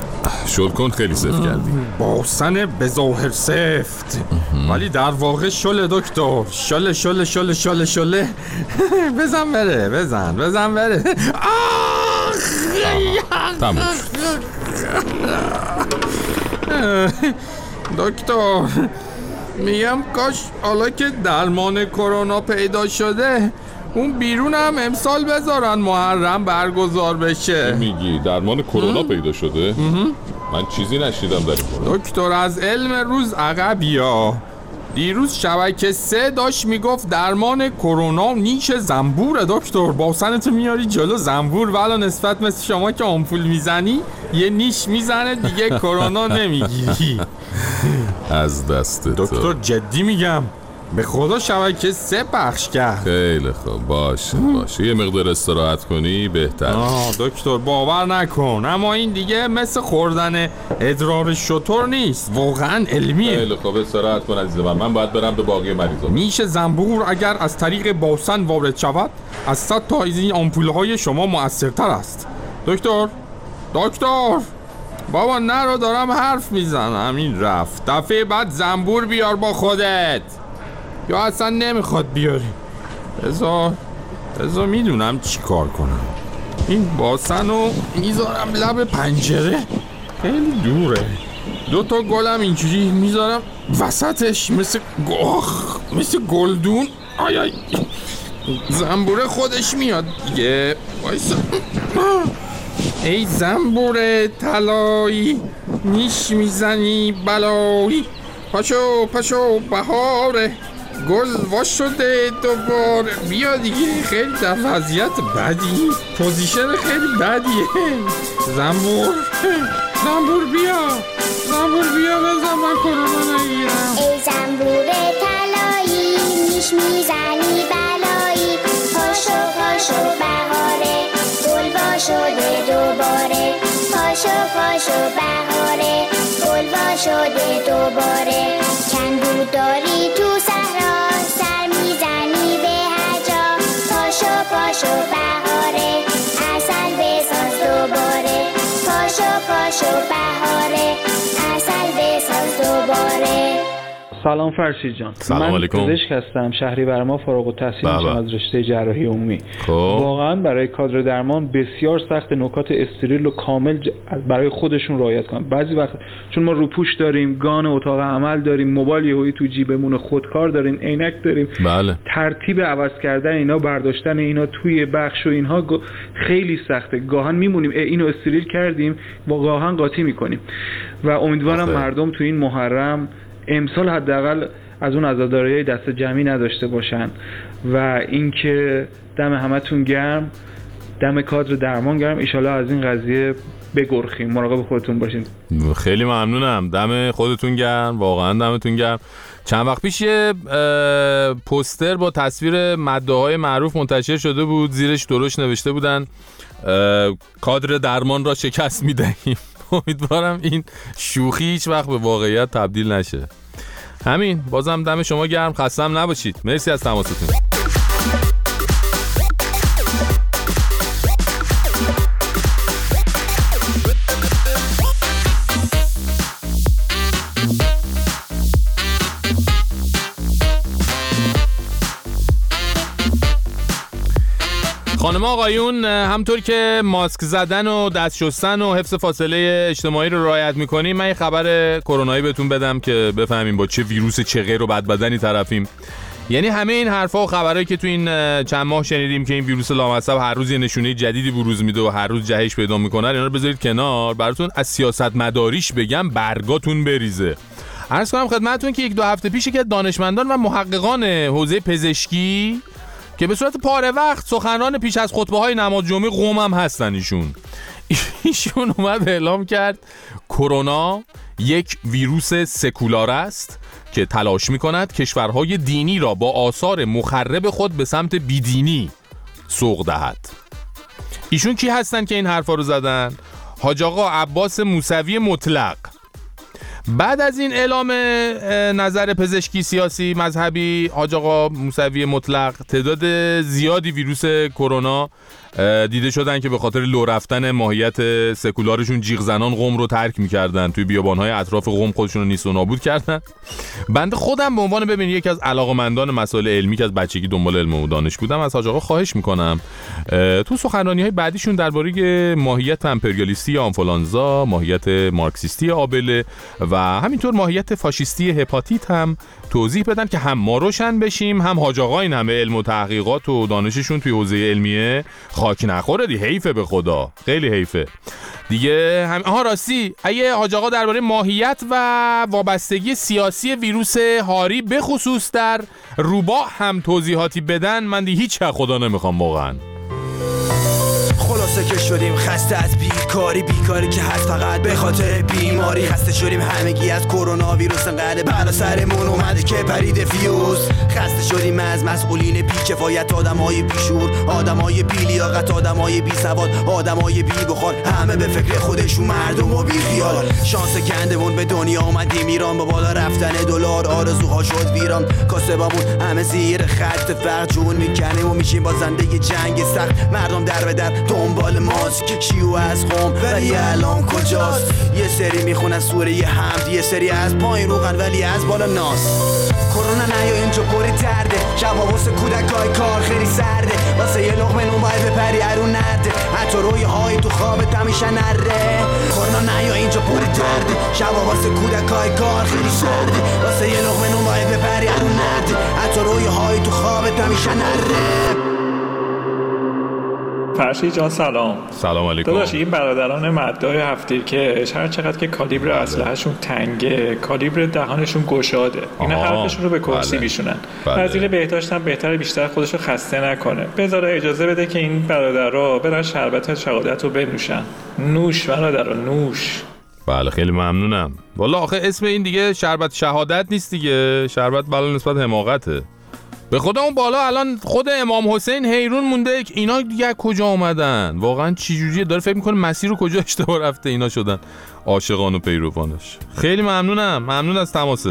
شل کن، خیلی سفت کردی. باسن به ظاهر سفت ولی در واقع شل دکتر. شل شل شل شل شل بزن بره، بزن بزن بره. تموم. دکتر میگم کاش حالا که درمان کرونا پیدا شده اون بیرون هم امسال بذارن محرم برگزار بشه. میگی درمان کرونا پیدا شده؟ من چیزی نشیدم در این. دکتر از علم روز عقبیا. دیروز شبکه سه داشت میگفت درمان کرونا نیش زنبوره. دکتر باسنتو میاری جلو زنبور، ولی نسبت مثل شما که آمپول میزنی یه نیش میزنه دیگه کرونا نمیگیری. از دست تو دکتر جدی میگم به خدا شبکه سه پخش کرد. خیلی خوب، باشه باشه، یه مقدار استراحت کنی بهتر. آه دکتر باور نکن، اما این دیگه مثل خوردن ادرار شتر نیست، واقعا علمیه. خیلی خوب استراحت کن عزیز من، من باید برم به باقی مریضا. میشه زنبور اگر از طریق باسن وارد شود از صد تا از این آمپول‌های شما مؤثرتر است. دکتر دکتر بابا نرو، دارم حرف میزنم. این رفت، دفعه بعد زنبور بیار با خودت، یا اصلا نمیخواد بیاری. بذار بذار میدونم چی کار کنم. این باسن رو میذارم لب پنجره، خیلی دوره. دو تا گلم اینجوری میذارم وسطش مثل گاخ، مثل گلدون. آی آی زنبوره خودش میاد دیگه. وایسا. ای زنبوره طلایی، نیش میزنی بلایی. پاشو پاشو بهاره، گل واش شده دوباره. بیا دیگه، خیلی در وضعیت بدی، پوزیشن خیلی بدیه. زنبور زنبور بیا، زنبور بیا بزن من کرونا نگیرم. ای زنبور طلایی، نیش میزنی بلایی. پاشو پاشو بهاره، گل وا شده دوباره. پاشو پاشو بهاره، گل وا شده دوباره. کندو داری تو صحرا، سر میزنی به هجا. پاشو پاشو بهاره، عسل بساز دوباره. پاشو پاشو بهاره، عسل بساز دوباره. سلام فرشید جان. سلام علیکم. من پزشک هستم، شهری برما فارغ التحصیل از رشته جراحی عمومی. خب واقعا برای کادر درمان بسیار سخت نکات استریل و کامل برای خودشون رعایت کنن. بعضی وقت چون ما روپوش داریم، گان اتاق عمل داریم، موبایل یهویی تو جیبمون، خودکار داریم، عینک داریم، بله. ترتیب عوض کردن اینا، برداشتن اینا توی بخش و اینها خیلی سخته. گاهن میمونیم اینو استریل کردیم و گاهن قاطی میکنیم. و امیدوارم آخه. مردم تو این محرم امسال حداقل از اون عزاداری‌های دست جمعی نداشته باشن و اینکه دم همتون گرم، دم کادر درمان گرم. ان شاءالله از این قضیه بگرخیم. مراقب خودتون باشین. خیلی ممنونم، دم خودتون گرم، واقعا دمتون گرم. چند وقت پیش یه پوستر با تصویر مداحای معروف منتشر شده بود، زیرش درشت نوشته بودن کادر درمان را شکست می‌دهیم. امیدوارم این شوخی هیچ وقت به واقعیت تبدیل نشه. همین، بازم دم شما گرم، خستم نباشید. مرسی از تماستون. خانم آقایون، همطور که ماسک زدن و دست شستن و حفظ فاصله اجتماعی رو رعایت میکنیم، من یه خبر کرونایی بهتون بدم که بفهمیم با چه ویروس چه غیر و بدبدنی طرفیم. یعنی همه این حرفا و خبرایی که تو این چند ماه شنیدیم که این ویروس لامصب هر روز یه نشونه جدیدی بروز میده و هر روز جهش پیدا میکنه، اینا رو بذارید کنار. براتون از سیاستمداریش بگم برگاتون بریزه. عرض کنم خدمتتون که یک دو هفته پیش که دانشمندان و محققان حوزه پزشکی که به صورت پاره وقت سخنران پیش از خطبه‌های نماز جمعه قوم هم هستن، ایشون ایشون اومد اعلام کرد کرونا یک ویروس سکولار است که تلاش می‌کند کشورهای دینی را با آثار مخرب خود به سمت بیدینی سوق دهد. ایشون کی هستن که این حرفا رو زدن؟ حاج آقا عباس موسوی مطلق. بعد از این اعلام نظر پزشکی، سیاسی، مذهبی حاج آقا موسوی مطلق، تعداد زیادی ویروس کرونا دیده شدن که به خاطر لو رفتن ماهیت سکولارشون جیغ زنان قم رو ترک می‌کردن، توی بیابان‌های اطراف قم خودشون رو نیست و نابود کردن. بنده خودم به عنوان ببین یکی از علاقه‌مندان مسائل علمی که از بچگی دنبال علم و دانش بودم، از حاج آقا خواهش می‌کنم تو سخنرانی‌های بعدیشون درباره ماهیت امپریالیستی آنفولانزا، ماهیت مارکسیستی آبله و همینطور ماهیت فاشیستی هپاتیت هم توضیح بدن که هم ما روشن بشیم، هم حاج آقا این همه علم و تحقیقات و دانششون توی حوزه علمیه خاک نخوره. دی حیفه به خدا، خیلی حیفه دیگه. هم آها راستی، اگه حاج آقا درباره ماهیت و وابستگی سیاسی ویروس هاری به خصوص در روباه هم توضیحاتی بدن، من دی هیچ خدا نمیخوام واقعا. خلاص شانسه که شدیم خسته از بیکاری، بیکاری که هست فقط به خاطر بیماری. خسته شدیم همگی از کرونا ویروس، انقدر بلا سرمون اومده که پرید فیوز. خسته شدیم از مسئولین بی‌کفایت، آدمای بیشور، آدمای بی‌لیاقت، آدمای بی‌سواد، آدمای بی بخار، همه به فکر خودشون، مردم و بی خیال. شانس گندمون به دنیا اومدیم ایران، با بالا رفتن دلار آرزوها شد ویران. کاسبامون همه زیر خط فقر جون میکنیم و میشیم بازنده ی جنگ سخت. مردم در به در دنبال ماسک، شیوع از قوم ولی الان کجاست؟ یه سری میخونن سوره حمد، یه سری از پایین روغن ولی از بالا ناس. کرونا نیا اینجا پری درده، شبا واسه کودکای کار خیلی سرده، واسه یه لقمه نون باید بپری ارون نرده، حتی روی های تو خوابت همیشه نره. کرونا نیا اینجا پری درده، شبا واسه کودکای کار خیلی سرده، واسه یه لقمه نون باید بپری ارون نرده، حتی روی های تو خوابت همیشه نره. فرشید جان سلام. سلام علیکم. داداش این برادران مدعای هفتیر که هر چقدر که کالیبر اسلحه‌شون تنگه، کالیبر دهانشون گشاده، اینا حرفشون رو به کرسی بیشونن. وزیر بهداشت هم بهتره بیشتر خودشو خسته نکنه، بذاره اجازه بده که این برادرها برن شربت شهادت رو بنوشن. نوش برادرها نوش. بله خیلی ممنونم. والا آخه اسم این دیگه شربت شهادت نیست دیگه، شربت بالا نسبت حماقته. به خدا اون بالا الان خود امام حسین حیرون مونده که اینا دیگه کجا اومدن، واقعا چی جوریه، داره فکر میکنه مسیر رو کجا اشتباه رفته اینا شدن عاشقان و پیروانش. خیلی ممنونم، ممنون از تماست.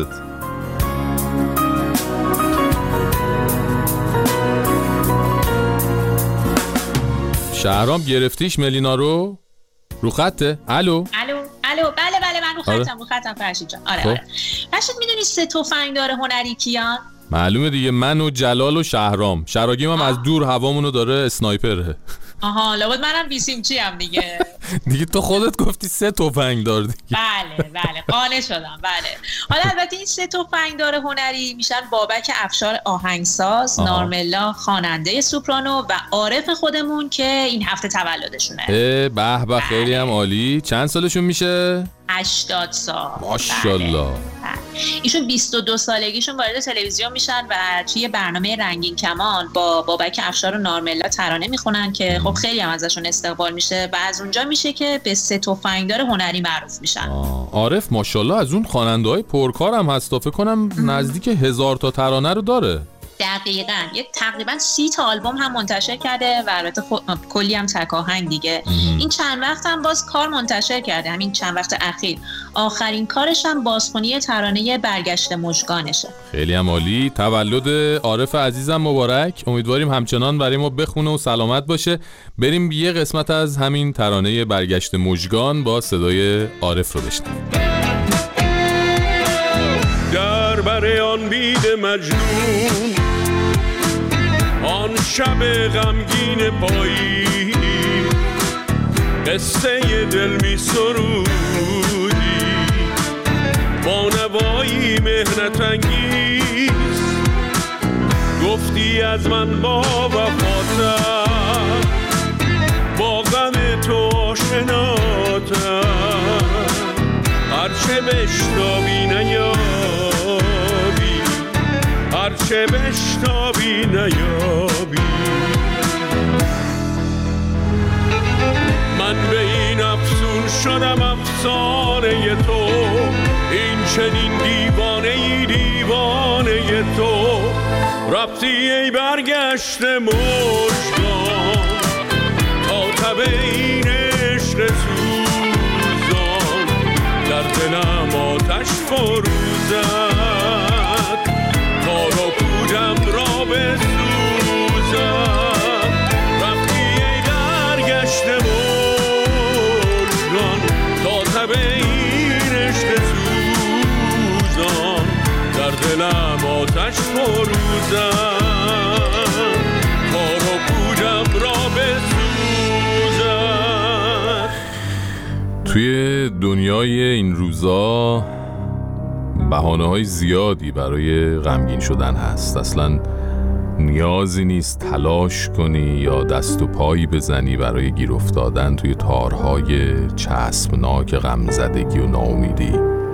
شهرام گرفتیش ملینا رو رو خطه؟ الو الو الو بله بله من رو خطم. آره. رو خطم فرشید جان. آره آره فرشید میدونی سه تفنگ داره هنری کیان؟ معلومه دیگه، من و جلال و شهرام. شراگیم هم از دور هوامونو داره اسنایپره. آها لابد منم بیسیمچی هم دیگه. دیگه تو خودت گفتی سه تفنگ دار دیگه. بله بله قانع شدم. بله حالا البته این سه تفنگ دار هنری میشن بابک افشار آهنگساز، آها. نارملا خواننده سوپرانو و عارف خودمون که این هفته تولدشونه. به به خیلی هم عالی. چند سالشون میشه؟ هشتاد سال. ماشاءالله. بله. ایشون بیست و دو سالگیشون وارد تلویزیون میشن و توی برنامه رنگین کمان با بابک افشار و نارملا ترانه میخونن که خب خیلی هم ازشون استقبال میشه و از اونجا میشه که به سه تفنگدار هنری معروف میشن. عارف ماشاءالله از اون خواننده‌های پرکار هم هست، فکر کنم نزدیک هزار تا ترانه رو داره. دقیقاً یه تقریبا سی تا آلبوم هم منتشر کرده و البته خود... کلی هم تک آهنگ دیگه. ام. این چند وقت هم باز کار منتشر کرده، همین چند وقت اخیر آخرین کارش هم بازخونی ترانه برگشت مژگانشه. خیلی هم عالی. تولد عارف عزیزم مبارک، امیدواریم همچنان برای ما بخونه و سلامت باشه. بریم یه قسمت از همین ترانه برگشت مژگان با صدای عارف رو بشنویم. در بر آن بید مجنون، آن شب غمگین پایی، قصه دل می سرودی با نوایی مهنت انگیز، گفتی از من با وفاتم، با غم تو آشناتم، هرچه بشتابی نیابی، هرچه بشتابی نیابی. من به این افسون شدم افسانه تو، این چنین دیوانه ای دیوانه تو، رفتی ای برگشت مژگان تا تب این عشق سوزان، در دلم آتش فروزد تا رو پودم را بسوزد، رفتی ای برگشت مژگان تا تب این عشق سوزان، در دلم آتش فروزد تا رو پودم را بسوزد. توی دنیای این روزا بهانه‌های زیادی برای غمگین شدن هست. اصلا نیازی نیست تلاش کنی یا دست و پایی بزنی برای گیر افتادن توی تارهای چسبناک غمزدگی و ناامیدی.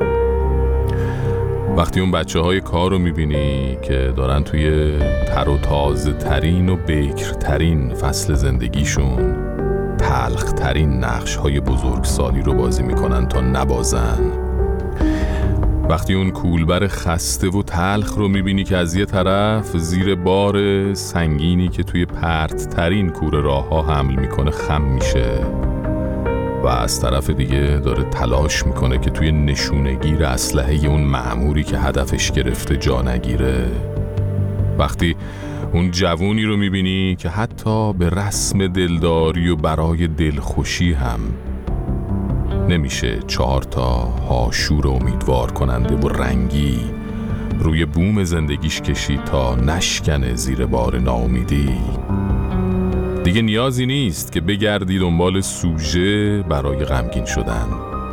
وقتی اون بچه های کار رو میبینی که دارن توی تر و تازه ترین و بکر ترین فصل زندگیشون تلخ‌ترین نقش‌های بزرگسالی رو بازی میکنن تا نبازن. وقتی اون کولبر خسته و تلخ رو میبینی که از یه طرف زیر بار سنگینی که توی پرت‌ترین کوره راه‌ها حمل میکنه خم میشه و از طرف دیگه داره تلاش میکنه که توی نشونگیر اسلحه اون مأموری که هدفش گرفته جا نگیره. وقتی اون جوونی رو میبینی که حتی به رسم دلداری و برای دلخوشی هم نمیشه چهار تا هاشور امیدوار کننده و رنگی روی بوم زندگیش کشید تا نشکنه زیر بار ناامیدی. دیگه نیازی نیست که بگردی دنبال سوژه برای غمگین شدن.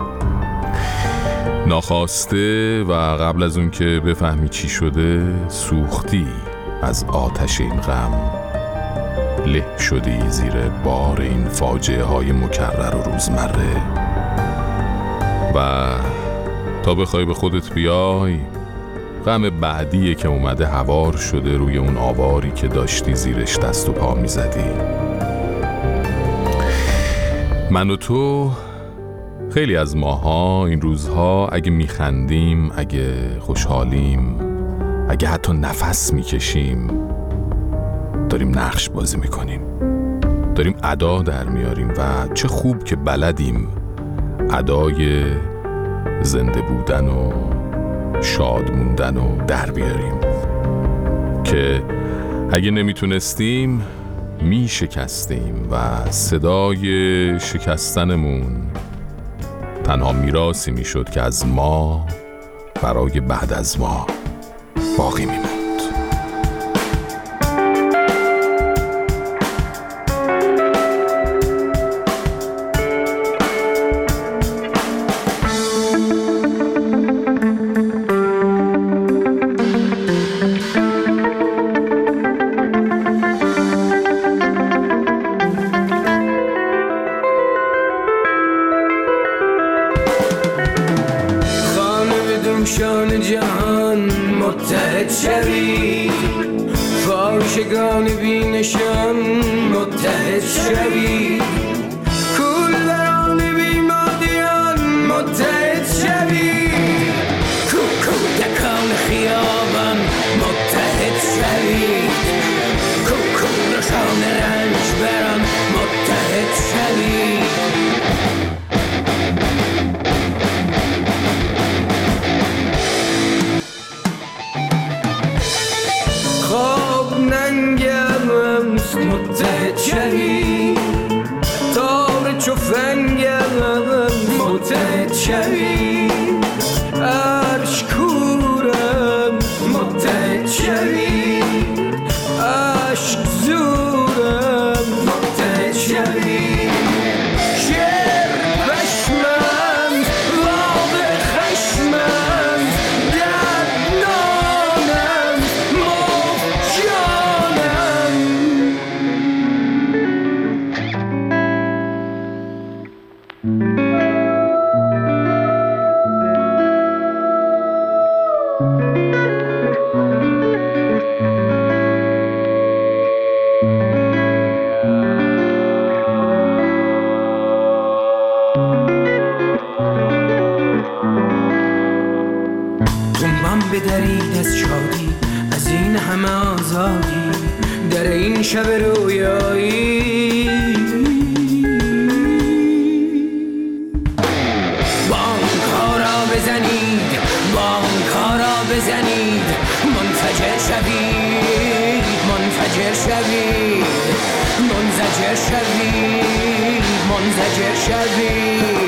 ناخواسته و قبل از اون که بفهمی چی شده سوختی از آتش این غم، له شدی زیر بار این فاجعه های مکرر و روزمره و تا بخوای به خودت بیای غم بعدیه که اومده هوار شده روی اون آواری که داشتی زیرش دست و پا میزدی. من و تو خیلی از ماها این روزها اگه میخندیم، اگه خوشحالیم، اگه حتی نفس میکشیم داریم نقش بازی میکنیم، داریم ادا در میاریم و چه خوب که بلدیم ادای زنده بودن و شاد موندن و در بیاریم که اگه نمیتونستیم می شکستیم و صدای شکستنمون تنها میراثی میشد که از ما برای بعد از ما باقی میموند. شان جهان متحد شوید، فاحشگان بی نشان متحد شوید، کولبران بی مادیان متحد شوید، کوکودکان خیابان متحد شوید، کوکولشان رنج بران متحد شوید. متحد شوید، تار چو فنگم متحد شوید، عرش کورم متحد شوید، عشق زورم متحد شوید، شعر پشمم واقع خشمم دردنانم مفت جانم. بدرید از شادی، از این همه آزادی، در این شب رویایی بانک‌ها را بزنید، بانک‌ها را بزنید، منفجر شوید، منفجر شوید، منزجر شوید، منزجر شوید.